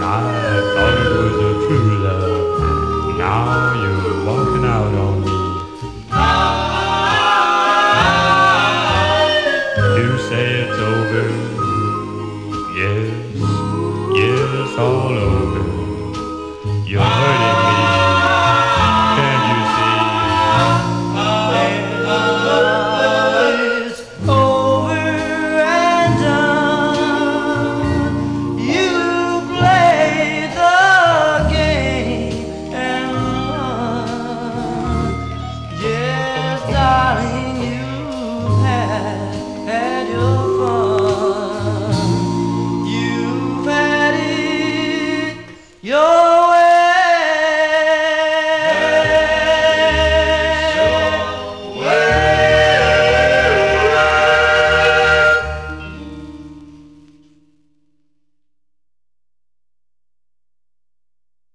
I thought it was a true love. Now you're walking out on me. You say it's over. Yes, yes, all over. You're hurting me. Can't you see? It's over and done. You played the game and won. Yes, darling, you've had your fun. You've had it your